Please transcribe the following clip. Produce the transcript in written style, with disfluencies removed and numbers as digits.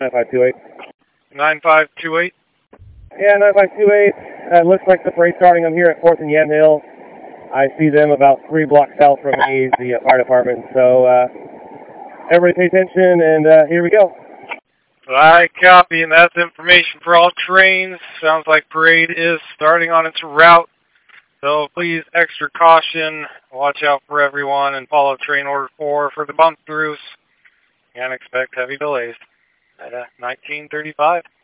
9528. 9528. Yeah, 9528. Looks like the parade's starting. I'm here at 4th and Yamhill. I see them about 3 blocks south from me, the fire department. So, everybody pay attention, and here we go. I copy, and that's information for all trains. Sounds like parade is starting on its route. So please, extra caution. Watch out for everyone and follow train order 4 for the bump throughs. Can't expect heavy delays at 1935.